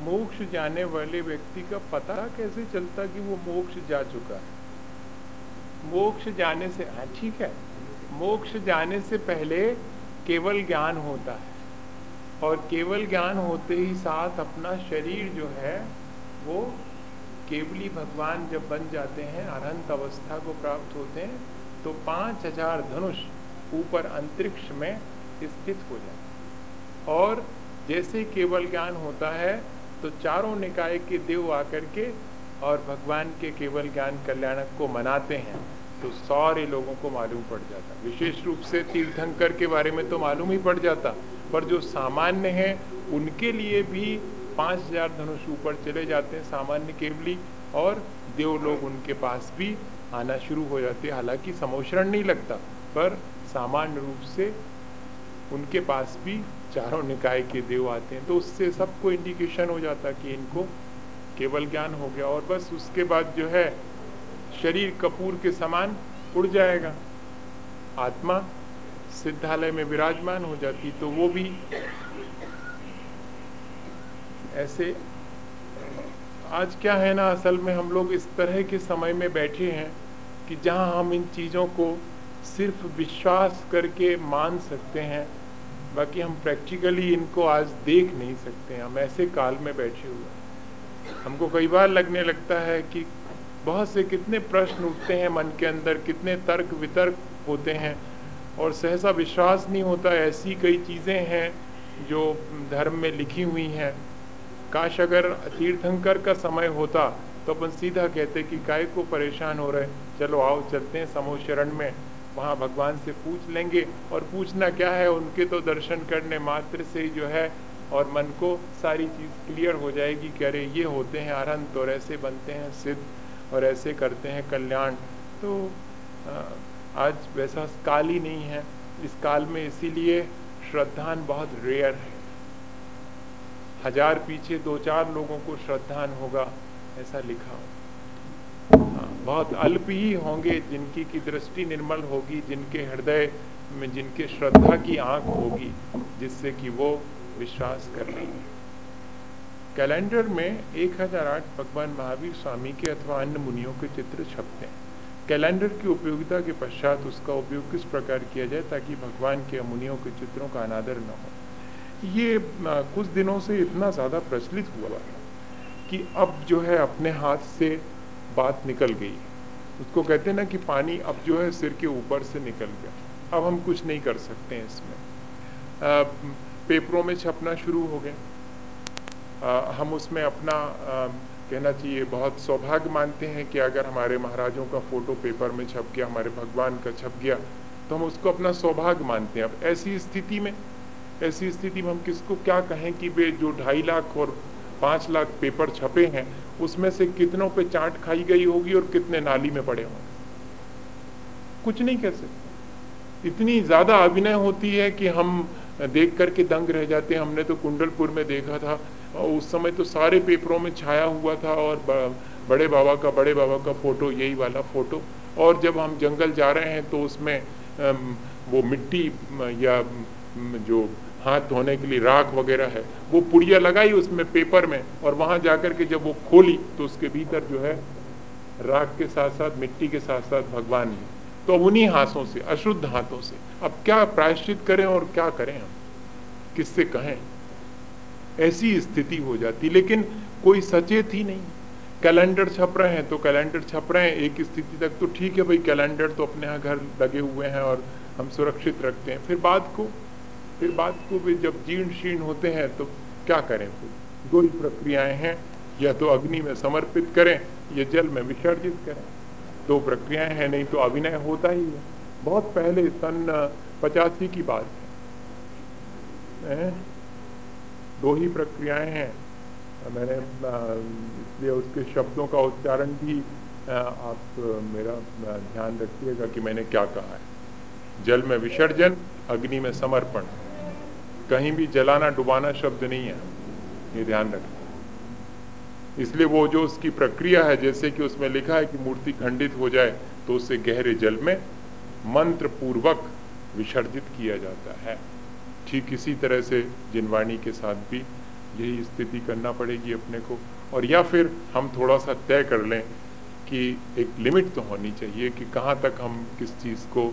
मोक्ष जाने वाले व्यक्ति का पता कैसे चलता कि वो मोक्ष जा चुका है? मोक्ष जाने से, हाँ ठीक है, मोक्ष जाने से पहले केवल ज्ञान होता है, और केवल ज्ञान होते ही साथ अपना शरीर जो है वो केवली भगवान जब बन जाते हैं, अनंत अवस्था को प्राप्त होते हैं, तो 5000 धनुष ऊपर अंतरिक्ष में स्थित हो जाते हैं। और जैसे केवल ज्ञान होता है तो चारों निकाय के देव आकर के और भगवान के केवल ज्ञान कल्याणक को मनाते हैं, तो सारे लोगों को मालूम पड़ जाता। विशेष रूप से तीर्थंकर के बारे में तो मालूम ही पड़ जाता, पर जो सामान्य है उनके लिए भी 5000 धनुष ऊपर चले जाते हैं सामान्य केवली, और देव लोग उनके पास भी आना शुरू हो जाते हैं। हालांकि समोशरण नहीं लगता, पर सामान्य रूप से उनके पास भी चारों निकाय के देव आते हैं। तो उससे सबको इंडिकेशन हो जाता कि इनको केवल ज्ञान हो गया, और बस उसके बाद जो है शरीर कपूर के समान उड़ जाएगा, आत्मा सिद्धालय में विराजमान हो जाती। तो वो भी ऐसे, आज क्या है ना, असल में हम लोग इस तरह के समय में बैठे हैं कि जहां हम इन चीज़ों को सिर्फ विश्वास करके मान सकते हैं, बाकी हम प्रैक्टिकली इनको आज देख नहीं सकते हैं। हम ऐसे काल में बैठे हुए हैं। हमको कई बार लगने लगता है कि बहुत से कितने प्रश्न उठते हैं मन के अंदर, कितने तर्क वितर्क होते हैं, और सहसा विश्वास नहीं होता। ऐसी कई चीज़ें हैं जो धर्म में लिखी हुई हैं। काश अगर तीर्थंकर का समय होता तो अपन सीधा कहते कि काय को परेशान हो रहे, चलो आओ चलते हैं समोशरण में, वहाँ भगवान से पूछ लेंगे। और पूछना क्या है, उनके तो दर्शन करने मात्र से जो है और मन को सारी चीज़ क्लियर हो जाएगी कि अरे ये होते हैं अरहंत, और ऐसे बनते हैं सिद्ध, और ऐसे करते हैं कल्याण। तो आज वैसा काल ही नहीं है इस काल में, इसीलिए श्रद्धान बहुत रेयर है। 1000 पीछे 2-4 लोगों को श्रद्धान होगा, ऐसा लिखा हो। बहुत अल्प ही होंगे जिनकी की दृष्टि निर्मल होगी, जिनके हृदय में जिनके श्रद्धा की आंख होगी, जिससे कि वो विश्वास कर लेंगे। कैलेंडर में 1008 भगवान महावीर स्वामी के अथवा अन्य मुनियों के चित्र छपते हैं। कैलेंडर की उपयोगिता के पश्चात उसका उपयोग किस प्रकार किया जाए ताकि भगवान के मुनियों के चित्रों का अनादर न हो, ये कुछ दिनों से इतना ज़्यादा प्रचलित हुआ कि अब जो है अपने हाथ से बात निकल गई। उसको कहते हैं ना कि पानी अब जो है सिर के ऊपर से निकल गया, अब हम कुछ नहीं कर सकते हैं इसमें। पेपरों में छपना शुरू हो गया। हम उसमें अपना कहना चाहिए बहुत सौभाग्य मानते हैं कि अगर हमारे महाराजों का फोटो पेपर में छप गया, हमारे भगवान का छप गया, तो हम उसको अपना सौभाग्य मानते हैं। अब ऐसी स्थिति में हम किसको क्या कहें कि वे जो 2.5 लाख और 5 लाख पेपर छपे हैं उसमें से कितनों पे चाट खाई गई होगी और कितने नाली में पड़े होंगे, कुछ नहीं कह सकते। इतनी ज्यादा अभिनय होती है कि हम देख करके दंग रह जाते हैं। हमने तो कुंडलपुर में देखा था, और उस समय तो सारे पेपरों में छाया हुआ था, और बड़े बाबा का फोटो, यही वाला फोटो। और जब हम जंगल जा रहे हैं तो उसमें वो मिट्टी या जो हाथ धोने के लिए राख वगैरह है, वो पुड़िया लगाई उसमें पेपर में, और वहां जाकर के जब वो खोली तो उसके भीतर जो है राख के साथ साथ मिट्टी के साथ साथ भगवान है। तो अब उन्हीं हाथों से, अशुद्ध हाथों से अब क्या प्रायश्चित करें और क्या करें, हम किससे कहें, ऐसी स्थिति हो जाती। लेकिन कोई सचेत ही नहीं। कैलेंडर छप रहे हैं तो कैलेंडर छप रहे हैं, एक स्थिति तक तो ठीक है भाई, कैलेंडर तो अपने यहाँ घर लगे हुए हैं और हम सुरक्षित रखते हैं। फिर बात को भी जब जीर्ण शीर्ण होते हैं तो क्या करें। फिर 2 ही प्रक्रियाएं हैं, या तो अग्नि में समर्पित करें या जल में विसर्जित करें। 2 प्रक्रियाएं हैं, नहीं तो अभिनय होता ही है। बहुत पहले सन 85 की बात है, 2 ही प्रक्रियाएं हैं। मैंने इसलिए उसके शब्दों का उच्चारण भी आप मेरा ध्यान रखिएगा कि मैंने क्या कहा है। जल में विसर्जन, अग्नि में समर्पण, कहीं भी जलाना डुबाना शब्द नहीं है, ये ध्यान रखें। इसलिए वो जो उसकी प्रक्रिया है, जैसे कि उसमें लिखा है कि मूर्ति खंडित हो जाए तो उसे गहरे जल में मंत्र पूर्वक विसर्जित किया जाता है। ठीक इसी तरह से जिनवाणी के साथ भी यही स्थिति करना पड़ेगी अपने को। और या फिर हम थोड़ा सा तय कर लें कि एक लिमिट तो होनी चाहिए कि कहाँ तक हम किस चीज़ को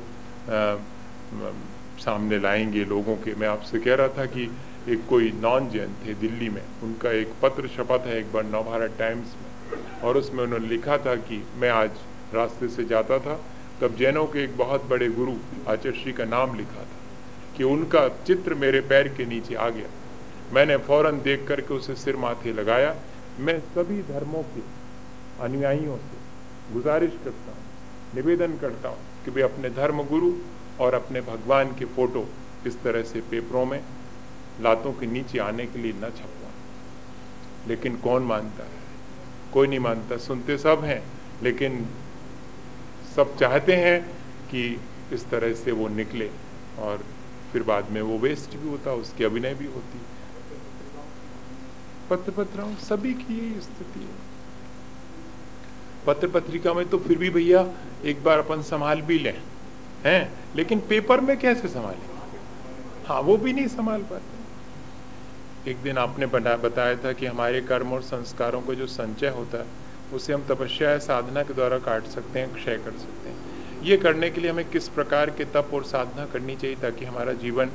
सामने लाएंगे लोगों के। मैं आपसे कह रहा था कि एक कोई नॉन जैन थे दिल्ली में, उनका एक पत्र छपा था एक बार नवभारत टाइम्स में, और उसमें उन्होंने लिखा था कि मैं आज रास्ते से जाता था, तब जैनों के एक बहुत बड़े गुरु आचार्य का नाम लिखा था कि उनका चित्र मेरे पैर के नीचे आ गया। मैंने फौरन देख करके उसे सिर माथे लगाया। मैं सभी धर्मों के अनुयायियों से गुजारिश करता हूँ, निवेदन करता हूँ कि वे अपने धर्म गुरु और अपने भगवान के फोटो इस तरह से पेपरों में लातों के नीचे आने के लिए न छपवाएं। लेकिन कौन मानता है? कोई नहीं मानता। सुनते सब हैं, लेकिन सब चाहते हैं कि इस तरह से वो निकले, और फिर बाद में वो वेस्ट भी होता, उसकी अभिनय भी होती। पत्र पत्रिकाओं सभी की यही स्थिति है। पत्र पत्रिका में तो फिर भी भैया एक बार अपन संभाल भी लें हैं, लेकिन पेपर में कैसे संभालें? हाँ, वो भी नहीं संभाल पाते। एक दिन आपने बताया था कि हमारे कर्म और संस्कारों का जो संचय होता है उसे हम तपस्या या साधना के द्वारा काट सकते हैं, क्षय कर सकते हैं। ये करने के लिए हमें किस प्रकार के तप और साधना करनी चाहिए ताकि हमारा जीवन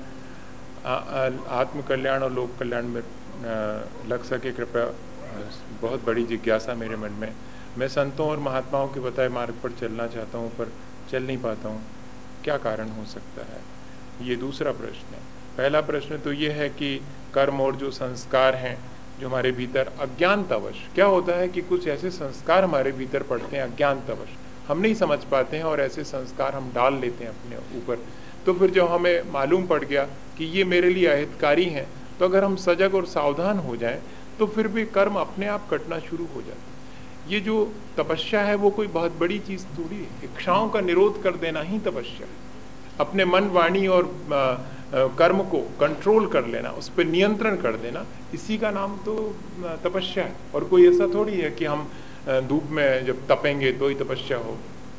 आत्म कल्याण और लोक कल्याण में लग सके? कृपया, बहुत बड़ी जिज्ञासा मेरे मन में। मैं संतों और महात्माओं के बताए मार्ग पर चलना चाहता हूँ पर चल नहीं पाता हूँ, क्या कारण हो सकता है? ये दूसरा प्रश्न है। पहला प्रश्न तो ये है कि कर्म और जो संस्कार हैं जो हमारे भीतर अज्ञानतावश, क्या होता है कि कुछ ऐसे संस्कार हमारे भीतर पड़ते हैं अज्ञानतावश, हम नहीं समझ पाते हैं और ऐसे संस्कार हम डाल लेते हैं अपने ऊपर। तो फिर जब हमें मालूम पड़ गया कि ये मेरे लिए अहितकारी हैं, तो अगर हम सजग और सावधान हो जाएं तो फिर भी कर्म अपने आप कटना शुरू हो जाता है। ये जो तपस्या है वो कोई बहुत बड़ी चीज़ थोड़ी है। इच्छाओं का निरोध कर देना ही तपस्या है। अपने मन, वाणी और कर्म को कंट्रोल कर लेना, उस पर नियंत्रण कर देना, इसी का नाम तो तपस्या है। और कोई ऐसा थोड़ी है कि हम धूप में जब तपेंगे तो ही तपस्या हो,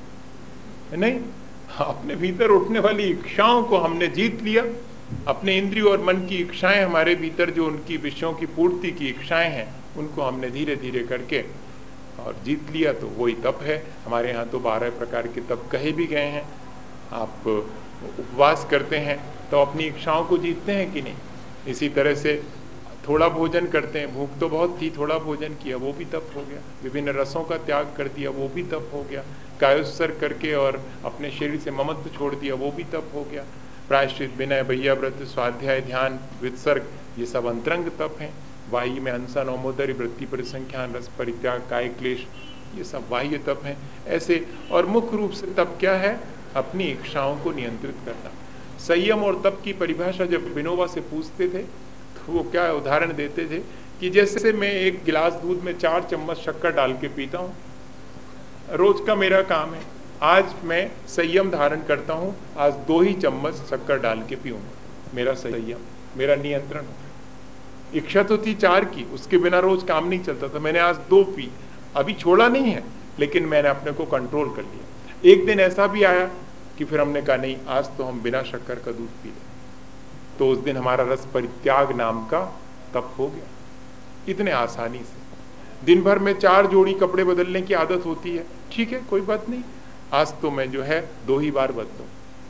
नहीं। अपने भीतर उठने वाली इच्छाओं को हमने जीत लिया। अपने इंद्रिय और मन की इच्छाएं हमारे भीतर जो उनकी विषयों की पूर्ति की इच्छाएं हैं उनको हमने धीरे धीरे करके और जीत लिया, तो वही तप है। हमारे यहाँ तो 12 प्रकार के तप कहे भी गए हैं। आप उपवास करते हैं तो अपनी इच्छाओं को जीतते हैं कि नहीं? इसी तरह से थोड़ा भोजन करते हैं, भूख तो बहुत थी, थोड़ा भोजन किया, वो भी तप हो गया। विभिन्न रसों का त्याग कर दिया, वो भी तप हो गया। कायोत्सर्ग करके और अपने शरीर से ममत्व छोड़ दिया, वो भी तप हो गया। प्रायश्चित, विनय, भैया व्रत, स्वाध्याय, ध्यान, वित्सर्ग, ये सब अंतरंग तप हैं। वाही में अनशन, औमोदरी, वृत्ति परिसंख्यान, रस परित्याग, काय क्लेश, ये सब बाह्य तप हैं ऐसे। और मुख्य रूप से तप क्या है? अपनी इच्छाओं को नियंत्रित करना। संयम और तप की परिभाषा जब विनोबा से पूछते थे तो वो क्या उदाहरण देते थे कि जैसे मैं एक गिलास दूध में 4 चम्मच शक्कर डाल के पीता हूँ, रोज का मेरा काम है। आज मैं संयम धारण करता हूँ, आज 2 ही चम्मच शक्कर डाल के पीऊंगा। मेरा संयम, मेरा नियंत्रण। इच्छा तो थी 4 की, उसके बिना रोज काम नहीं चलता था। मैंने आज 2 पी, अभी छोड़ा नहीं है, लेकिन मैंने अपने को कंट्रोल कर लिया। एक दिन ऐसा भी आया कि फिर हमने कहा नहीं, आज तो हम बिना शक्कर का दूध पी लें। तो उस दिन हमारा रस परित्याग नाम का तप हो गया, इतने आसानी से। दिन भर में 4 जोड़ी कपड़े बदलने की आदत होती है, ठीक है, कोई बात नहीं। आज तो मैं जो है 2 ही बार बदलूं।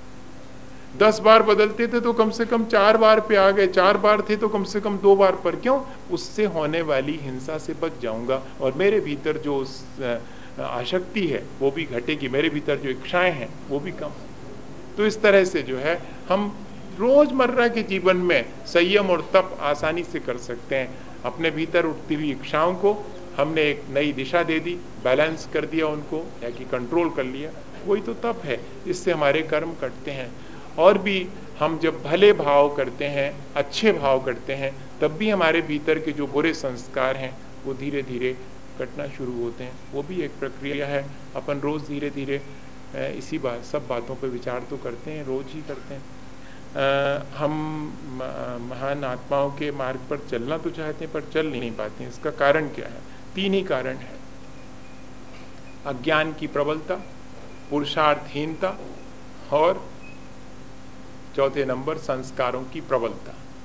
10 बार बदलते थे तो कम से कम 4 बार पे आ गए, 4 बार थे तो कम से कम 2 बार पर। क्यों? उससे होने वाली हिंसा से बच जाऊंगा और मेरे भीतर जो आसक्ति है वो भी घटेगी, मेरे भीतर जो इच्छाएं हैं वो भी कम। तो इस तरह से जो है हम रोजमर्रा के जीवन में संयम और तप आसानी से कर सकते हैं। अपने भीतर उठती हुई इच्छाओं को हमने एक नई दिशा दे दी, बैलेंस कर दिया उनको, या कि कंट्रोल कर लिया, वही तो तप है। इससे हमारे कर्म कटते हैं। और भी हम जब भले भाव करते हैं, अच्छे भाव करते हैं, तब भी हमारे भीतर के जो बुरे संस्कार हैं वो धीरे धीरे कटना शुरू होते हैं। वो भी एक प्रक्रिया है। अपन रोज़ धीरे धीरे इसी सब बातों पर विचार तो करते हैं, रोज ही करते हैं। हम महान आत्माओं के मार्ग पर चलना तो चाहते हैं पर चल नहीं पाते हैं। इसका कारण क्या है? 3 ही कारण है। अज्ञान की प्रबलता, पुरुषार्थहीनता और चौथे नंबर संस्कारों की प्रबलता।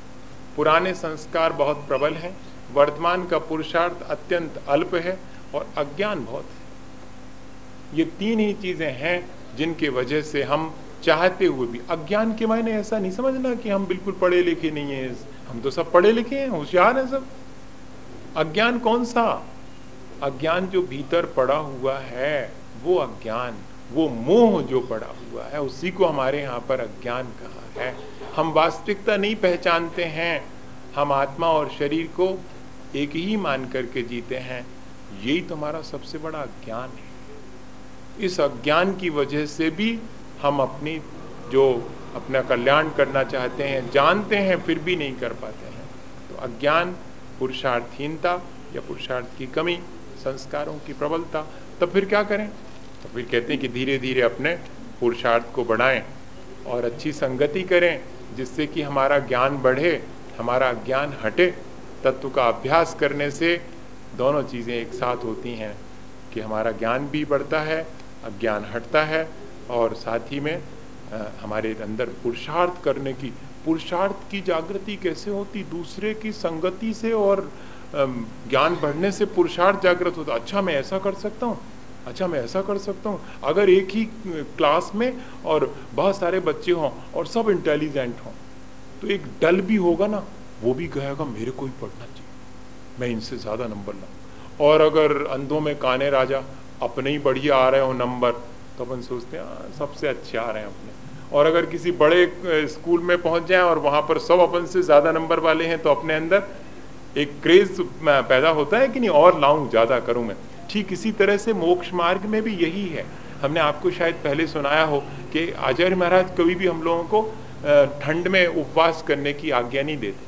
पुराने संस्कार बहुत प्रबल हैं, वर्तमान का पुरुषार्थ अत्यंत अल्प है और अज्ञान बहुत है। ये तीन ही चीजें हैं जिनके वजह से हम चाहते हुए भी, अज्ञान के मायने ऐसा नहीं समझना कि हम बिल्कुल पढ़े लिखे नहीं हैं, हम तो सब पढ़े लिखे हैं, होशियार हैं सब। अज्ञान कौन सा? अज्ञान जो भीतर पड़ा हुआ है वो अज्ञान, वो मोह जो पड़ा हुआ है, उसी को हमारे यहाँ पर अज्ञान कहा है। हम वास्तविकता नहीं पहचानते हैं, हम आत्मा और शरीर को एक ही मान करके जीते हैं। यही तो हमारा सबसे बड़ा अज्ञान है। इस अज्ञान की वजह से भी हम अपनी जो अपना कल्याण करना चाहते हैं, जानते हैं फिर भी नहीं कर पाते हैं। तो अज्ञान, पुरुषार्थहीनता या पुरुषार्थ की कमी, संस्कारों की प्रबलता। तब फिर क्या करें? तो फिर कहते हैं कि धीरे धीरे अपने पुरुषार्थ को बढ़ाएं और अच्छी संगति करें, जिससे कि हमारा ज्ञान बढ़े, हमारा ज्ञान हटे। तत्व का अभ्यास करने से दोनों चीज़ें एक साथ होती हैं कि हमारा ज्ञान भी बढ़ता है, अज्ञान हटता है, और साथ ही में हमारे अंदर पुरुषार्थ करने की, पुरुषार्थ की जागृति कैसे होती? दूसरे की संगति से और ज्ञान बढ़ने से पुरुषार्थ जागृत होता। अच्छा मैं ऐसा कर सकता हूँ, अच्छा मैं ऐसा कर सकता हूँ। अगर एक ही क्लास में और बहुत सारे बच्चे हों और सब इंटेलिजेंट हों, तो एक डल भी होगा ना, वो भी कहेगा मेरे को ही पढ़ना चाहिए, मैं इनसे ज़्यादा नंबर लाऊं। और अगर अंधों में काने राजा, अपने ही बढ़िया आ रहे हो नंबर, तो अपन सोचते हैं सबसे अच्छे आ रहे हैं अपने। और अगर किसी बड़े स्कूल में पहुंच जाए और वहाँ पर सब अपन से ज़्यादा नंबर वाले हैं, तो अपने अंदर एक क्रेज पैदा होता है कि नहीं, और लाऊं, ज़्यादा करूं मैं। ठीक इसी तरह से मोक्ष मार्ग में भी यही है। हमने आपको शायद पहले सुनाया हो कि आचार्य महाराज कभी भी हम लोगों को ठंड में उपवास करने की आज्ञा नहीं देते,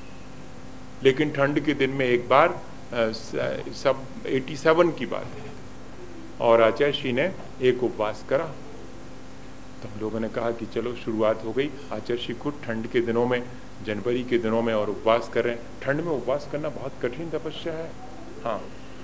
लेकिन ठंड के दिन में एक बार सब 87 की बात है, और आचार्य श्री ने एक उपवास करा। तो हम लोगों ने कहा कि चलो शुरुआत हो गई। आचार्य श्री खुद ठंड के दिनों में, जनवरी के दिनों में और उपवास कर रहे हैं। ठंड में उपवास करना बहुत कठिन तपस्या है। हाँ,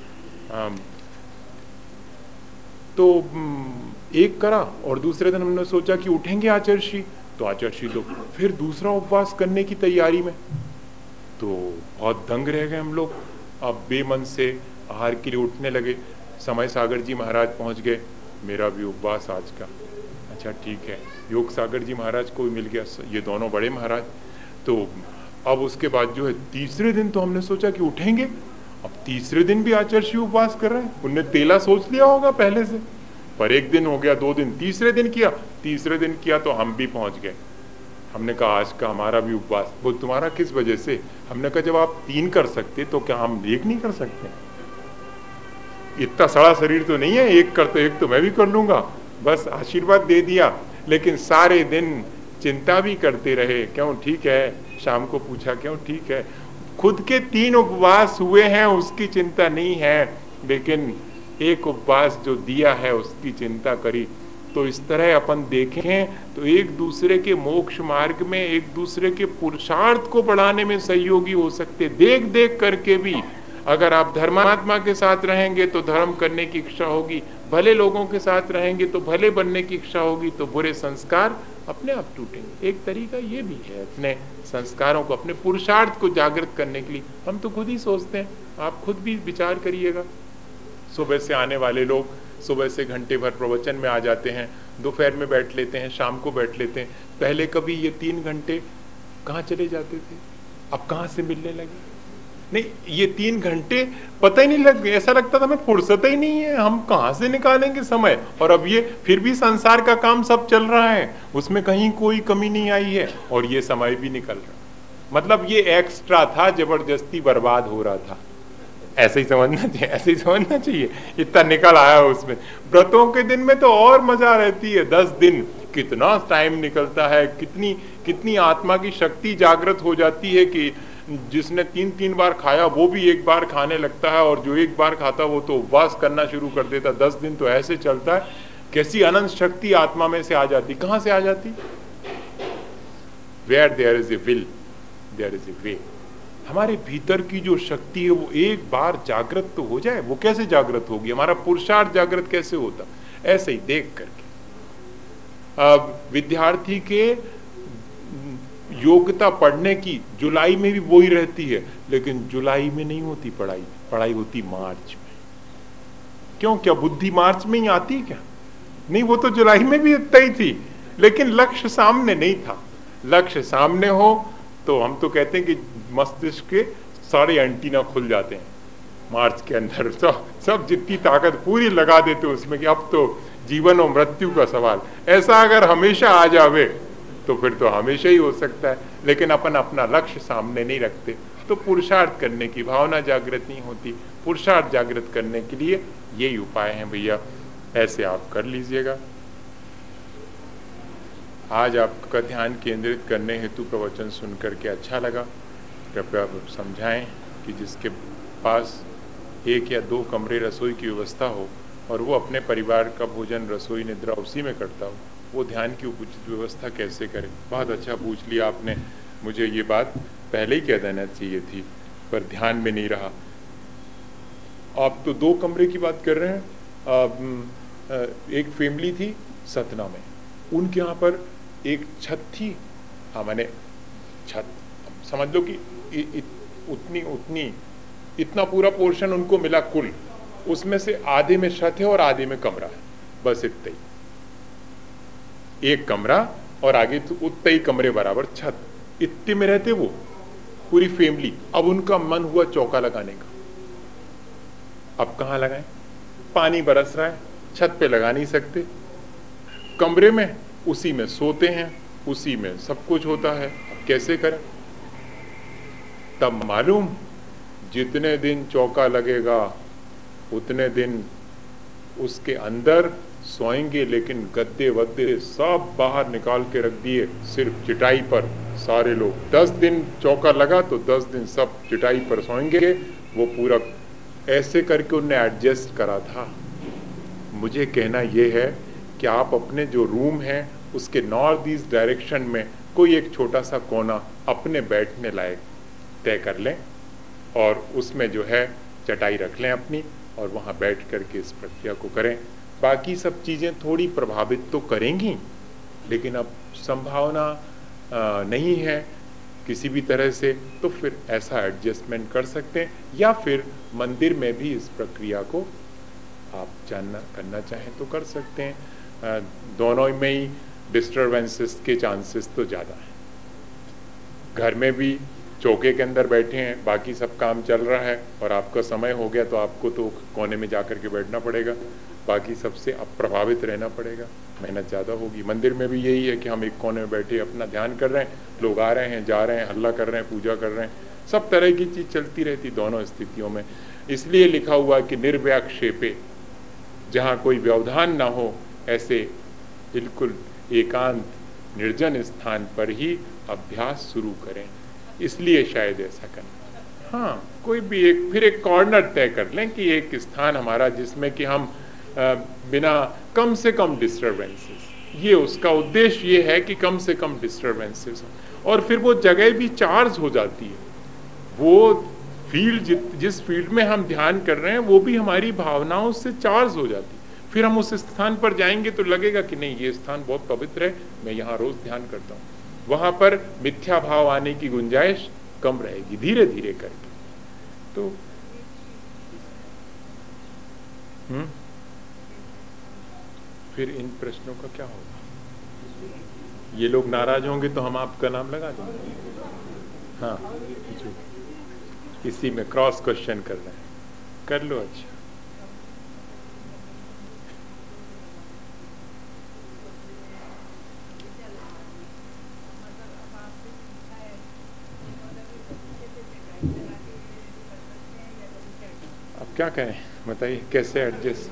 तो एक करा और दूसरे दिन हमने सोचा कि उठेंगे आचार्य श्री, तो आचार्य श्री तो फिर दूसरा उपवास करने की तैयारी में। तो बहुत दंग रह गए हम लोग। अब बेमन से आहार के लिए उठने लगे। समय सागर जी महाराज पहुंच गए, मेरा भी उपवास आज का। अच्छा ठीक है, योग सागर जी महाराज को भी मिल गया, ये दोनों बड़े महाराज। तो अब उसके बाद जो है तीसरे दिन तो हमने सोचा कि उठेंगे। अब तीसरे दिन भी आचार्य श्री उपवास कर रहे हैं। उनने तेला सोच लिया होगा पहले से, पर एक दिन हो गया, 2 दिन, तीसरे दिन किया। तीसरे दिन किया तो हम भी पहुंच गए। हमने कहा आज का हमारा भी उपवास। वो तुम्हारा किस वजह से? हमने कहा जब आप 3 कर सकते तो क्या हम 1 नहीं कर सकते? इतना सड़ा शरीर तो नहीं है, 1 करते 1 तो मैं भी कर लूंगा। बस आशीर्वाद दे दिया, लेकिन सारे दिन चिंता भी करते रहे, क्यों ठीक है। शाम को पूछा क्यों ठीक है। खुद के 3 उपवास हुए हैं उसकी चिंता नहीं है, लेकिन एक उपवास जो दिया है उसकी चिंता करी। तो इस तरह अपन देखें तो एक दूसरे के मोक्ष मार्ग में, एक दूसरे के पुरुषार्थ को बढ़ाने में सहयोगी हो सकते। देख देख करके भी अगर आप धर्मात्मा के साथ रहेंगे तो धर्म करने की इच्छा होगी, भले लोगों के साथ रहेंगे तो भले बनने की इच्छा होगी, तो बुरे संस्कार अपने आप टूटेंगे। एक तरीका ये भी है अपने संस्कारों को, अपने पुरुषार्थ को जागृत करने के लिए। हम तो खुद ही सोचते हैं, आप खुद भी विचार करिएगा। सुबह से आने वाले लोग सुबह से घंटे भर प्रवचन में आ जाते हैं, दोपहर में बैठ लेते हैं, शाम को बैठ लेते हैं। पहले कभी ये 3 घंटे कहाँ चले जाते थे, अब कहाँ से मिलने लगे? नहीं, ये 3 घंटे पता ही नहीं लग, ऐसा लगता था हमें फुर्सत ही नहीं है, हम कहाँ से निकालेंगे समय। और अब ये फिर भी संसार का काम सब चल रहा है, उसमें कहीं कोई कमी नहीं आई है, और ये समय भी निकल रहा। मतलब ये एक्स्ट्रा था, जबरदस्ती बर्बाद हो रहा था। ऐसे ही समझना चाहिए, ऐसे ही समझना चाहिए। इतना निकल आया उसमें। व्रतों के दिन में तो और मजा रहती है। 10 दिन कितना टाइम निकलता है, कितनी आत्मा की शक्ति जागृत हो जाती है कि जिसने 3-3 बार खाया वो भी एक बार खाने लगता है, और जो एक बार खाता वो तो उपवास करना शुरू कर देता। 10 दिन तो ऐसे चलता है। कैसी अनंत शक्ति आत्मा में से आ जाती। कहाँ से आ जाती? Where there is a will there is a way. हमारे भीतर की जो शक्ति है वो एक बार जागृत तो हो जाए। वो कैसे जागृत होगी? हमारा पुरुषार्थ जागृत कैसे होता? ऐसे ही देख करके। अब विद्यार्थी के योग्यता पढ़ने की जुलाई में भी वही रहती है, लेकिन जुलाई में नहीं होती पढ़ाई, पढ़ाई होती मार्च में। क्यों? क्या बुद्धि मार्च में ही आती क्या? नहीं, वो तो जुलाई में भी उतना ही थी, लेकिन लक्ष्य सामने नहीं था। लक्ष्य सामने हो तो हम तो कहते हैं कि मस्तिष्क के सारे एंटीना खुल जाते हैं मार्च के अंदर, सब जितनी ताकत पूरी लगा देते उसमें कि अब तो जीवन और मृत्यु का सवाल। ऐसा अगर हमेशा आ जावे तो फिर तो हमेशा ही हो सकता है, लेकिन अपन अपना लक्ष्य सामने नहीं रखते तो पुरुषार्थ करने की भावना जागृत नहीं होती। पुरुषार्थ जागृत करने के लिए यही उपाय हैं भैया, ऐसे आप कर लीजिएगा। आज आपका ध्यान केंद्रित करने हेतु प्रवचन सुनकर के अच्छा लगा। कृपया समझाएं कि जिसके पास 1 या 2 कमरे रसोई की व्यवस्था हो और वो अपने परिवार का भोजन, रसोई, निद्रा उसी में करता हो, वो ध्यान की उचित व्यवस्था कैसे करे। बहुत अच्छा पूछ लिया आपने, मुझे ये बात पहले ही कह देना चाहिए थी, पर ध्यान में नहीं रहा। आप तो 2 कमरे की बात कर रहे हैं। एक फैमिली थी सतना में, उनके यहाँ पर एक छत थी। हाँ, मैंने छत समझ लो कि उतनी इतना पूरा पोर्शन उनको मिला कुल, उसमें से आधे में छत है और आधे में कमरा है, बस इतना ही। एक कमरा और आगे तो उतना ही कमरे बराबर छत, इतने में रहते वो पूरी फैमिली। अब उनका मन हुआ चौका लगाने का। अब कहाँ लगाएं? पानी बरस रहा है, छत पे लगा नहीं सकते, कमरे में उसी में सोते हैं, उसी में सब कुछ होता है। अब कैसे करें? तब मालूम, जितने दिन चौका लगेगा उतने दिन उसके अंदर सोएंगे, लेकिन गद्दे वद्दे सब बाहर निकाल के रख दिए, सिर्फ चिटाई पर सारे लोग। 10 दिन चौका लगा तो 10 दिन सब चिटाई पर सोएंगे। वो पूरा ऐसे करके उन्हें एडजस्ट करा था। मुझे कहना यह है कि आप अपने जो रूम है उसके नॉर्थ ईस्ट डायरेक्शन में कोई एक छोटा सा कोना अपने बैठने लायक तय कर लें और उसमें जो है चटाई रख लें अपनी, और वहाँ बैठ करके इस प्रक्रिया को करें। बाकी सब चीज़ें थोड़ी प्रभावित तो करेंगी, लेकिन अब संभावना नहीं है किसी भी तरह से, तो फिर ऐसा एडजस्टमेंट कर सकते हैं। या फिर मंदिर में भी इस प्रक्रिया को आप करना चाहें तो कर सकते हैं। दोनों में ही डिस्टर्बेंसेस के चांसेस तो ज़्यादा हैं। घर में भी चौके के अंदर बैठे हैं, बाकी सब काम चल रहा है और आपका समय हो गया तो आपको तो कोने में जाकर के बैठना पड़ेगा, बाकी सबसे अब प्रभावित रहना पड़ेगा, मेहनत ज़्यादा होगी। मंदिर में भी यही है कि हम एक कोने में बैठे अपना ध्यान कर रहे हैं, लोग आ रहे हैं, जा रहे हैं, हल्ला कर रहे हैं, पूजा कर रहे हैं, सब तरह की चीज़ चलती रहती दोनों स्थितियों में। इसलिए लिखा हुआ कि निर्व्याक्षेपे, जहाँ कोई व्यवधान ना हो, ऐसे बिल्कुल एकांत निर्जन स्थान पर ही अभ्यास शुरू करें। इसलिए शायद ऐसा करें। हाँ, कोई भी फिर एक कॉर्नर तय कर लें कि एक स्थान हमारा जिसमें कि हम बिना कम से कम डिस्टर्बेंसेस, ये उसका उद्देश्य ये है कि कम से कम डिस्टर्बेंसेस हो, और फिर वो जगह भी चार्ज हो जाती है। वो फील्ड जिस फील्ड में हम ध्यान कर रहे हैं वो भी हमारी भावनाओं से चार्ज हो जाती है। फिर हम उस स्थान पर जाएंगे तो लगेगा कि नहीं, ये स्थान बहुत पवित्र है, मैं यहाँ रोज ध्यान करता हूँ। वहां पर मिथ्या भाव आने की गुंजाइश कम रहेगी धीरे धीरे करके। तो फिर इन प्रश्नों का क्या होगा? ये लोग नाराज होंगे तो हम आपका नाम लगा देंगे। हाँ, इसी में क्रॉस क्वेश्चन कर रहे हैं, कर लो। अच्छा, अब क्या करें बताइए, कैसे एडजस्ट?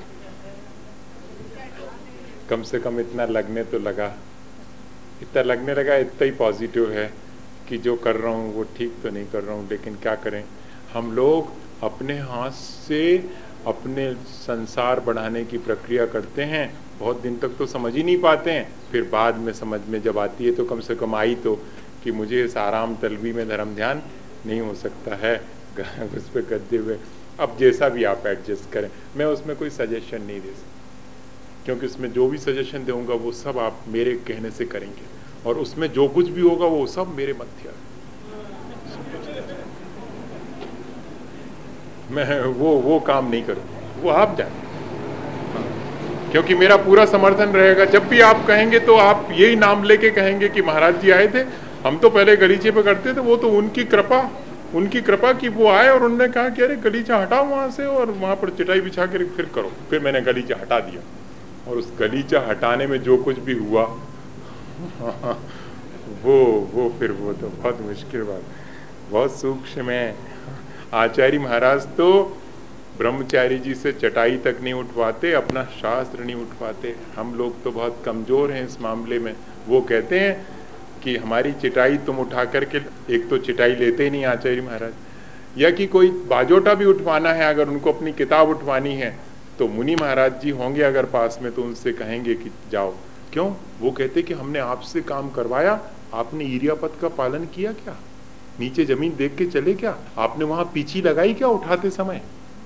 कम से कम इतना लगने तो लगा, इतना लगने लगा, इतना ही पॉजिटिव है कि जो कर रहा हूँ वो ठीक तो नहीं कर रहा हूँ, लेकिन क्या करें, हम लोग अपने हाथ से अपने संसार बढ़ाने की प्रक्रिया करते हैं। बहुत दिन तक तो समझ ही नहीं पाते हैं, फिर बाद में समझ में जब आती है तो कम से कम आई तो कि मुझे इस आराम तलवी में धर्म ध्यान नहीं हो सकता है, उस पर गद्दे हुए। अब जैसा भी आप एडजस्ट करें, मैं उसमें कोई सजेशन नहीं दे सकता, क्योंकि उसमें जो भी सजेशन दूंगा वो सब आप मेरे कहने से करेंगे, और उसमें जो कुछ भी होगा वो सब मेरे मध्य है। मैं वो काम नहीं करूँगा, वो आप जाने, क्योंकि मेरा पूरा समर्थन रहेगा। जब भी आप कहेंगे तो आप यही नाम लेके कहेंगे कि महाराज जी आए थे, हम तो पहले गलीचे पे करते थे, वो तो उनकी कृपा कि वो आए और उन्होंने कहा कि अरे गलीचा हटाओ वहां से और वहां पर चटाई बिछा के फिर करो। फिर मैंने गलीचा हटा दिया, और उस गलीचा हटाने में जो कुछ भी हुआ वो फिर वो तो बहुत मुश्किल बात, बहुत सूक्ष्म है। आचार्य महाराज तो ब्रह्मचारी जी से चटाई तक नहीं उठवाते, अपना शास्त्र नहीं उठवाते। हम लोग तो बहुत कमजोर हैं इस मामले में। वो कहते हैं कि हमारी चिटाई तुम उठा करके, एक तो चिटाई लेते ही नहीं आचार्य महाराज, या कि कोई बाजोटा भी उठवाना है, अगर उनको अपनी किताब उठवानी है तो मुनि महाराज जी होंगे अगर पास में, तो उनसे कहेंगे कि जाओ। क्यों? वो कहते कि हमने आपसे काम करवाया, आपने ईरिया पद का पालन किया क्या? नीचे जमीन देख के चले क्या? आपने वहां पीछी लगाई क्या उठाते समय?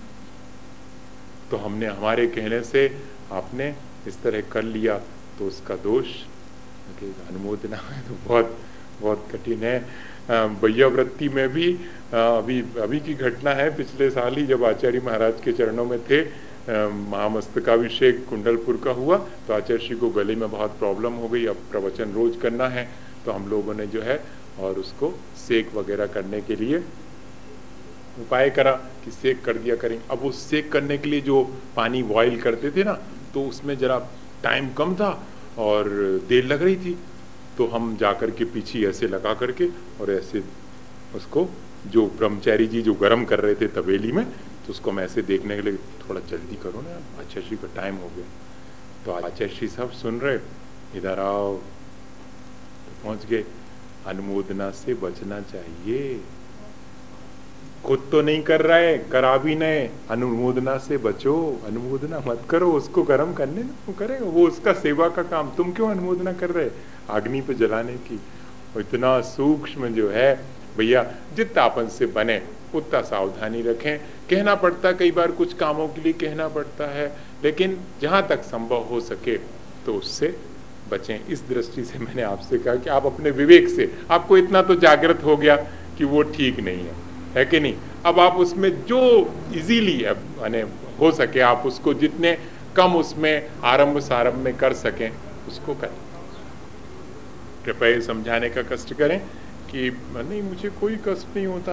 तो हमने, हमारे कहने से आपने इस तरह कर लिया तो उसका दोष अनुमोदना है तो बहुत बहुत कठिन है। वैयावृत्ति में भी अभी की घटना है, पिछले साल ही जब आचार्य महाराज के चरणों में थे, महामस्तकाभिषेक कुंडलपुर का हुआ, तो आचार्य श्री को गले में बहुत प्रॉब्लम हो गई। अब प्रवचन रोज करना है, तो हम लोगों ने जो है और उसको सेक वगैरह करने के लिए उपाय करा कि सेक कर दिया करें। अब वो सेक करने के लिए जो पानी बॉईल करते थे ना, तो उसमें जरा टाइम कम था और देर लग रही थी, तो हम जाकर के पीछे ऐसे लगा करके और ऐसे उसको, जो ब्रह्मचारी जी जो गर्म कर रहे थे तवेली में, तो उसको मैं ऐसे देखने के लिए, थोड़ा जल्दी करो ना, आचार्य श्री का टाइम हो गया। तो आचार्य श्री साहब सुन रहे, इधर आओ, तो पहुंच गए। अनुमोदना से बचना चाहिए, खुद तो नहीं कर रहा है, करा भी नहीं, अनुमोदना से बचो, अनुमोदना मत करो, उसको गर्म करने ना, वो करेगा, वो उसका सेवा का काम, तुम क्यों अनुमोदना कर रहे अग्नि पे जलाने की। इतना सूक्ष्म जो है भैया, जितना अपन से बने उतना सावधानी रखें। कहना पड़ता कई बार, कुछ कामों के लिए कहना पड़ता है, लेकिन जहां तक संभव हो सके तो उससे बचें। इस दृष्टि से मैंने आपसे कहा कि आप अपने विवेक से, आपको इतना तो जागृत हो गया कि वो ठीक नहीं है कि नहीं। अब आप उसमें जो इजीली यानी हो सके, आप उसको जितने कम उसमें आरंभ सारंभ में कर सकें उसको करें। कृपया समझाने का कष्ट करें कि नहीं, मुझे कोई कष्ट नहीं होता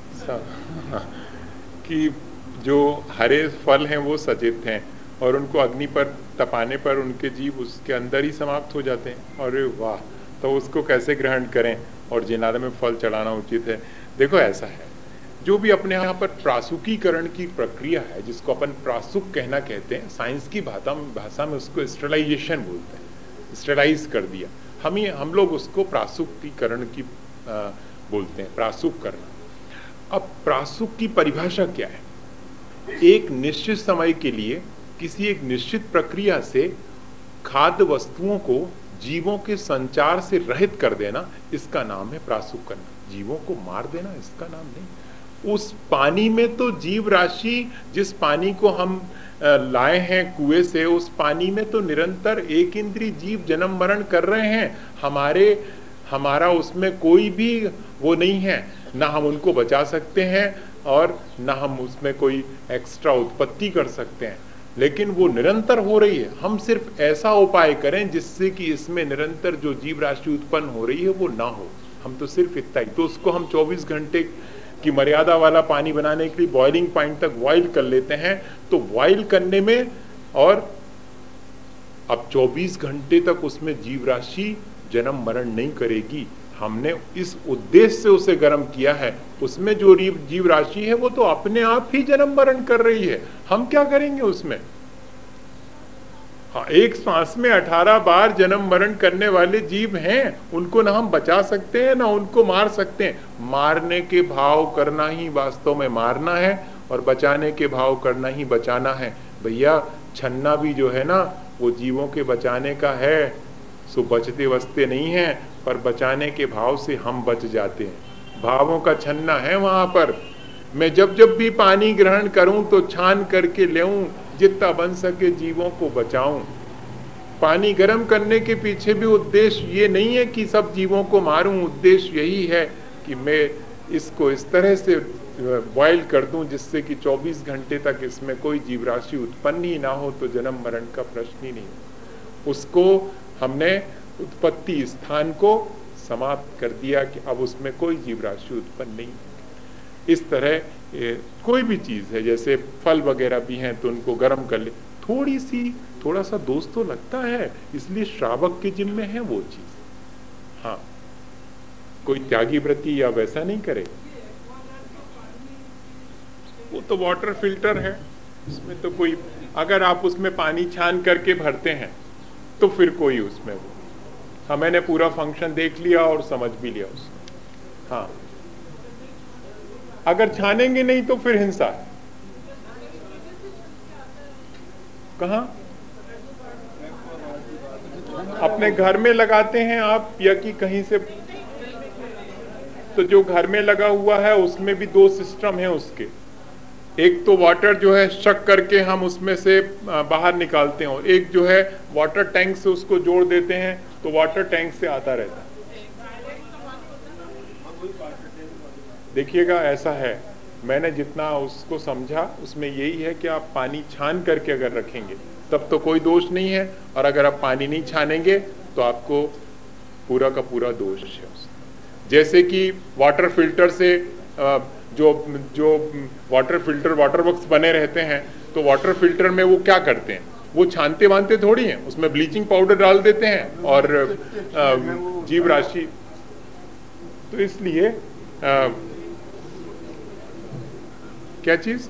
कि जो हरे फल हैं वो सचेत हैं और उनको अग्नि पर तपाने पर उनके जीव उसके अंदर ही समाप्त हो जाते हैं। अरे वाह, तो उसको कैसे ग्रहण करें और जिनाद में फल चढ़ाना उचित है। देखो ऐसा है, जो भी अपने यहाँ पर प्रासुकीकरण की प्रक्रिया है, जिसको अपन प्रासुक कहना कहते हैं, साइंस की भाषा में उसको स्टेरिलाइजेशन बोलते हैं, स्टेरिलाइज कर दिया। हम लोग उसको प्रासुकीकरण की बोलते हैं, प्रासुक करना। अब प्रासुक की परिभाषा क्या है? एक निश्चित समय के लिए किसी एक निश्चित प्रक्रिया से खाद्य वस्तुओं को जीवों के संचार से रहित कर देना, इसका नाम है प्रासुक करना। जीवों को मार देना इसका नाम नहीं। उस पानी में तो जीव राशि, जिस पानी को हम लाए हैं कुएं से, उस पानी में तो निरंतर एक इंद्रिय जीव जन्म मरण कर रहे हैं। हमारा उसमें कोई भी वो नहीं है, ना हम उनको बचा सकते हैं और ना हम उसमें कोई एक्स्ट्रा उत्पत्ति कर सकते हैं, लेकिन वो निरंतर हो रही है। हम सिर्फ ऐसा उपाय करें जिससे कि इसमें निरंतर जो जीव राशि उत्पन्न हो रही है वो ना हो। हम तो सिर्फ इतना ही, तो उसको हम 24 घंटे की मर्यादा वाला पानी बनाने के लिए बॉइलिंग पॉइंट तक बॉइल कर लेते हैं। तो बॉइल करने में, और अब 24 घंटे तक उसमें जीव राशि जन्म मरण नहीं करेगी। हमने इस उद्देश्य से उसे गर्म किया है। उसमें जो जीव राशि है वो तो अपने आप ही जन्म मरण कर रही है, हम क्या करेंगे उसमें? हाँ, एक सांस में 18 बार जन्म मरण करने वाले जीव हैं, उनको ना हम बचा सकते हैं ना उनको मार सकते हैं। मारने के भाव करना ही वास्तव में मारना है और बचाने के भाव करना ही बचाना है। भैया, छन्ना भी जो है ना वो जीवों के बचाने का है, सो बचते बचते नहीं है, पर बचाने के भाव से हम बच जाते हैं। भावों का छन्ना है वहां पर। मैं जब जब भी पानी ग्रहण करूं तो छान करके लेऊं, जितना बन सके जीवों को बचाऊं। पानी गर्म करने के पीछे भी उद्देश्य ये नहीं है कि सब जीवों को मारूं, उद्देश्य यही है कि मैं इसको इस तरह से बॉयल कर दूं जिससे कि 24 घंटे तक इसमें कोई जीव राशि उत्पन्न ही ना हो, तो जन्म मरण का प्रश्न ही नहीं। उसको हमने उत्पत्ति स्थान को समाप्त कर दिया कि अब उसमें कोई जीव राशि उत्पन्न नहीं। इस तरह कोई भी चीज है, जैसे फल वगैरह भी हैं तो उनको गर्म कर ले, थोड़ा सा दोष तो लगता है, इसलिए श्रावक के जिम्मे है वो चीज। हाँ, कोई त्यागी व्रती या वैसा नहीं करे, वो तो वाटर फिल्टर है, उसमें तो कोई, अगर आप उसमें पानी छान करके भरते हैं तो फिर कोई उसमें वो, हाँ मैंने पूरा फंक्शन देख लिया और समझ भी लिया उसमें। हाँ, अगर छानेंगे नहीं तो फिर हिंसा है। कहाँ? अपने घर में लगाते हैं आप या कि कहीं से? तो जो घर में लगा हुआ है उसमें भी दो सिस्टम है उसके। एक तो वाटर जो है शक करके हम उसमें से बाहर निकालते हैं, और एक जो है वाटर टैंक से उसको जोड़ देते हैं तो वाटर टैंक से आता रहता है। देखिएगा ऐसा है, मैंने जितना उसको समझा उसमें यही है कि आप पानी छान करके अगर रखेंगे तब तो कोई दोष नहीं है, और अगर आप पानी नहीं छानेंगे तो आपको पूरा का पूरा दोष है उसमें। जैसे कि वाटर फिल्टर से जो वाटर फिल्टर वाटर वर्क्स बने रहते हैं, तो वाटर फिल्टर में वो क्या करते हैं, वो छानते वानते थोड़ी हैं, उसमें ब्लीचिंग पाउडर डाल देते हैं और जीव राशि, तो इसलिए क्या चीज,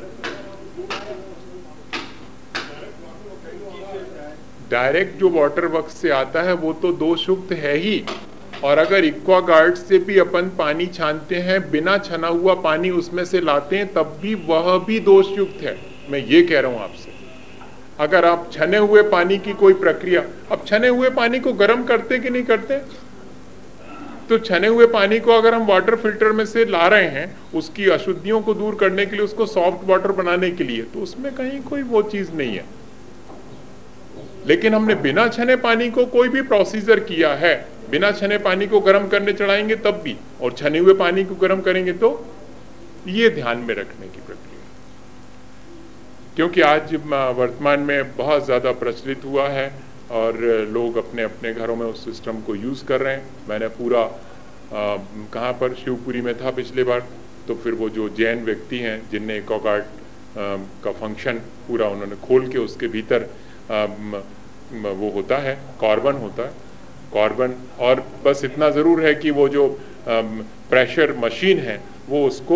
डायरेक्ट जो वाटर वर्क्स से आता है वो तो दोषयुक्त है ही, और अगर एक्वागार्ड से भी अपन पानी छानते हैं, बिना छना हुआ पानी उसमें से लाते हैं, तब भी वह भी दोषयुक्त है। मैं ये कह रहा हूं आपसे, अगर आप छने हुए पानी की कोई प्रक्रिया, अब छने हुए पानी को गर्म करते कि नहीं करते, तो छने हुए पानी को अगर हम वाटर फिल्टर में से ला रहे हैं उसकी अशुद्धियों को दूर करने के लिए, उसको सॉफ्ट वाटर बनाने के लिए, तो उसमें कहीं कोई वो चीज नहीं है। लेकिन हमने बिना छने पानी को कोई भी प्रोसीजर किया है, बिना छने पानी को गर्म करने चढ़ाएंगे तब भी, और छने हुए पानी को गर्म करेंगे तो, ये ध्यान में रखने की प्रक्रिया। क्योंकि आज वर्तमान में बहुत ज्यादा प्रचलित हुआ है और लोग अपने अपने घरों में उस सिस्टम को यूज कर रहे हैं। मैंने पूरा कहाँ पर, शिवपुरी में था पिछले बार, तो फिर वो जो जैन व्यक्ति हैं जिनने एक्वागार्ड का फंक्शन पूरा उन्होंने खोल के, उसके भीतर वो होता है कार्बन होता है, कार्बन, और बस इतना ज़रूर है कि वो जो प्रेशर मशीन है वो उसको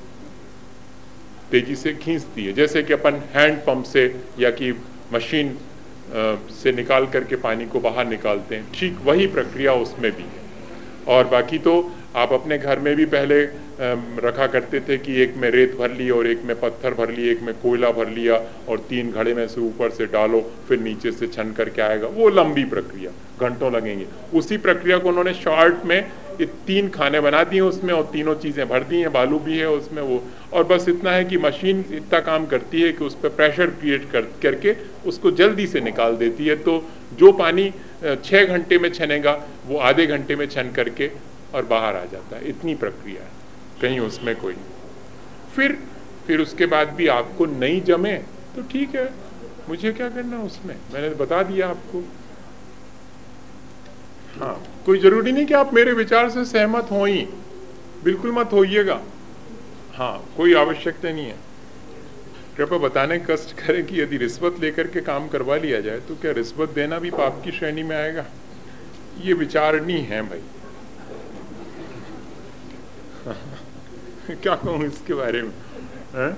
तेजी से खींचती है, जैसे कि अपन हैंड पंप से या कि मशीन से निकाल करके पानी को बाहर निकालते हैं, ठीक वही प्रक्रिया उसमें भी है। और बाकी तो आप अपने घर में भी पहले रखा करते थे कि एक में रेत भर ली और एक में पत्थर भर ली, एक में कोयला भर लिया और 3 घड़े में से ऊपर से डालो, फिर नीचे से छन करके आएगा, वो लंबी प्रक्रिया, घंटों लगेंगे। उसी प्रक्रिया को उन्होंने शॉर्ट में 3 खाने बना दिए उसमें, और तीनों चीज़ें भर दी हैं, बालू भी है उसमें वो, और बस इतना है कि मशीन इतना काम करती है कि उस पर प्रेशर क्रिएट करके उसको जल्दी से निकाल देती है। तो जो पानी 6 घंटे में छनेगा वो आधे घंटे में छन करके और बाहर आ जाता है, इतनी प्रक्रिया है, कहीं उसमें कोई। फिर उसके बाद भी आपको नहीं जमे तो ठीक है, मुझे क्या करना उसमें, मैंने बता दिया आपको। हाँ, कोई जरूरी नहीं कि आप मेरे विचार से सहमत हो ही, बिल्कुल मत होइएगा। हाँ, कोई आवश्यकता नहीं है। कृपया बताने का कष्ट करें कि यदि रिश्वत लेकर के काम करवा लिया जाए तो क्या रिश्वत देना भी पाप की श्रेणी में आएगा? ये विचारणी है भाई। क्या कहूं इसके बारे में, है?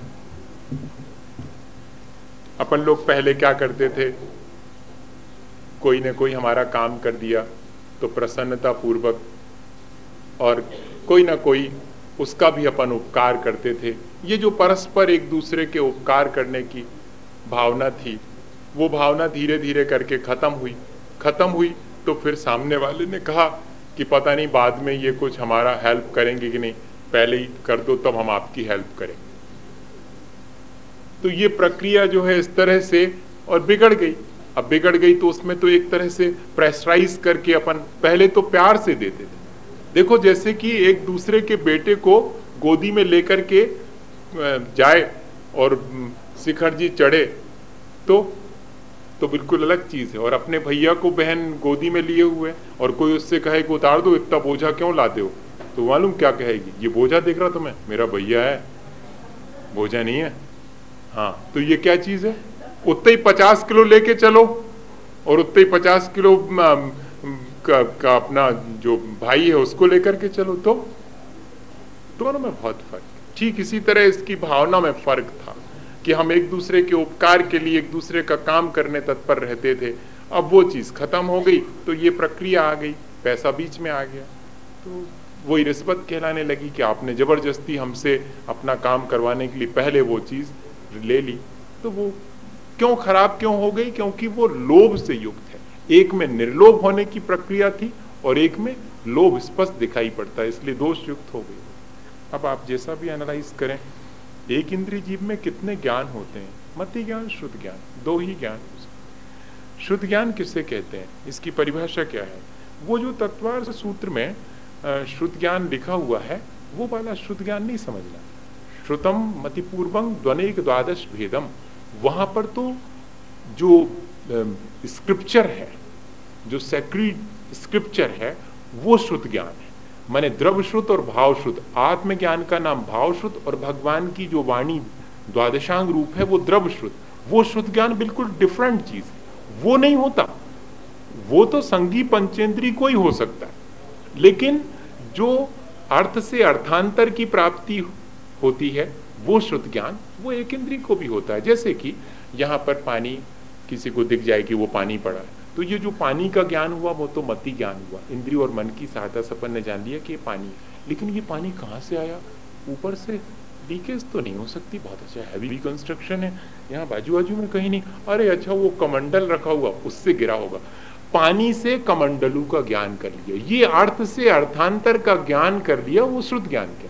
अपन लोग पहले क्या करते थे, कोई ने कोई हमारा काम कर दिया तो प्रसन्नता पूर्वक, और कोई ना कोई उसका भी अपन उपकार करते थे। ये जो परस्पर एक दूसरे के उपकार करने की भावना थी, वो भावना धीरे धीरे करके खत्म हुई तो फिर सामने वाले ने कहा कि पता नहीं बाद में ये कुछ हमारा हेल्प करेंगे कि नहीं, पहले ही कर दो तब हम आपकी हेल्प करें। तो ये प्रक्रिया जो है इस तरह से और बिगड़ गई। अब बिगड़ गई तो उसमें तो एक तरह से प्रेशराइज करके अपन पहले तो प्यार से देते थे। देखो जैसे कि एक दूसरे के बेटे को गोदी में लेकर के जाए और शिखर जी चढ़े तो बिल्कुल अलग चीज है। और अपने भैया को बहन गोदी में लिए हुए और कोई उससे कहे कि उतार दो, इतना बोझा क्यों लाते हो, तो मालूम क्या कहेगी, ये बोझा दिख रहा तुम्हें, मेरा भैया है, बोझा नहीं है। हाँ, तो ये क्या चीज है, उतने ही 50 किलो लेके चलो और उतने ही 50 किलो का अपना जो भाई है उसको लेकर के चलो, तो दोनों में बहुत फर्क। ठीक इसी तरह इसकी भावना में फर्क था कि हम एक दूसरे के उपकार के लिए एक दूसरे का काम करने तत्पर रहते थे। अब वो चीज खत्म हो गई तो ये प्रक्रिया आ गई, पैसा बीच में आ गया, तो वही रिश्वत कहलाने लगी कि आपने जबरदस्ती हमसे अपना काम करवाने के लिए पहले वो चीज ले ली। तो वो क्यों खराब क्यों हो गई, क्योंकि वो लोभ से युक्त है। एक में निर्लोभ होने की प्रक्रिया थी और एक में लोभ स्पष्ट दिखाई पड़ता है, इसलिए दोष युक्त हो गई। अब आप जैसा भी एनालाइज करें, एक इंद्रिय जीव में कितने ज्ञान होते हैं, मति ज्ञान, शुद्ध ज्ञान, दो ही ज्ञान। शुद्ध ज्ञान किसे कहते हैं, इसकी परिभाषा क्या है, वो जो तत्वार्थ सूत्र में शुद्ध ज्ञान लिखा हुआ है वो वाला शुद्ध ज्ञान नहीं समझना। श्रुतम मतिपूर्वं द्वनेक द्वादश भेदम, वहां पर तो जो स्क्रिप्चर है, जो सेक्रेड स्क्रिप्चर है, वो शुद्ध ज्ञान है। माने द्रव्य शुद्ध और भाव शुद्ध, आत्मज्ञान का नाम भाव शुद्ध और भगवान की जो वाणी द्वादशांग रूप है वो द्रव्य शुद्ध। वो शुद्ध ज्ञान बिल्कुल डिफरेंट चीज है, वो नहीं होता। वो तो संगी पंचेंद्री को ही हो सकता है, लेकिन जो अर्थ से अर्थांतर की प्राप्ति होती है वो शुद्ध ज्ञान वो एक इंद्रिय को भी होता है। जैसे कि यहाँ पर पानी किसी को दिख जाए कि वो पानी पड़ा है, तो ये जो पानी का ज्ञान हुआ वो तो मति ज्ञान हुआ, इंद्रिय और मन की सहायता से अपन ने जान लिया कि ये पानी है। लेकिन ये पानी कहाँ से आया, ऊपर से लीकेज तो नहीं हो सकती, बहुत अच्छा हैवी कंस्ट्रक्शन है, यहाँ बाजू बाजू में कहीं नहीं, अरे अच्छा वो कमंडल रखा हुआ उससे गिरा होगा। पानी से कमंडलू का ज्ञान कर लिया, ये अर्थ से अर्थांतर का ज्ञान कर लिया, वो शुद्ध ज्ञान क्या,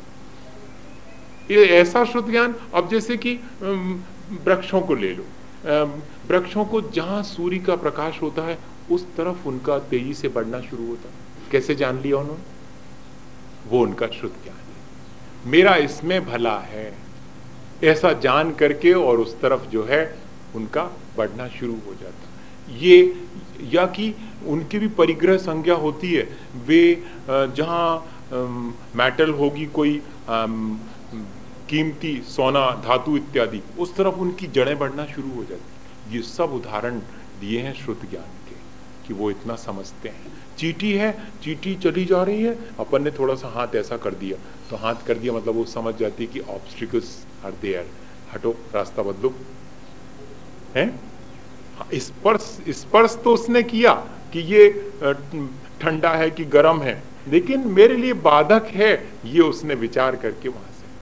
ये ऐसा शुद्ध ज्ञान। अब जैसे कि वृक्षों को ले लो, वृक्षों को जहां सूर्य का प्रकाश होता है उस तरफ उनका तेजी से बढ़ना शुरू होता है। कैसे जान लिया उन्होंने, वो उनका शुद्ध ज्ञान है। मेरा इसमें भला है ऐसा जान करके और उस तरफ जो है उनका बढ़ना शुरू हो जाता। ये या कि उनकी भी परिग्रह संज्ञा होती है, वे जहां मेटल होगी, कोई कीमती सोना धातु इत्यादि, उस तरफ उनकी जड़ें बढ़ना शुरू हो जाती। ये सब उदाहरण दिए हैं शुद्ध ज्ञान के कि वो इतना समझते हैं। चींटी है, चींटी चली जा रही है, अपन ने थोड़ा सा हाथ ऐसा कर दिया, तो हाथ कर दिया मतलब वो समझ जाती है कि ऑब्स्टिकल्स आर देयर, हटो, रास्ता बदलो, है। स्पर्श तो उसने किया कि ये ठंडा है कि गर्म है, लेकिन मेरे लिए बाधक है, ये उसने विचार करके वहां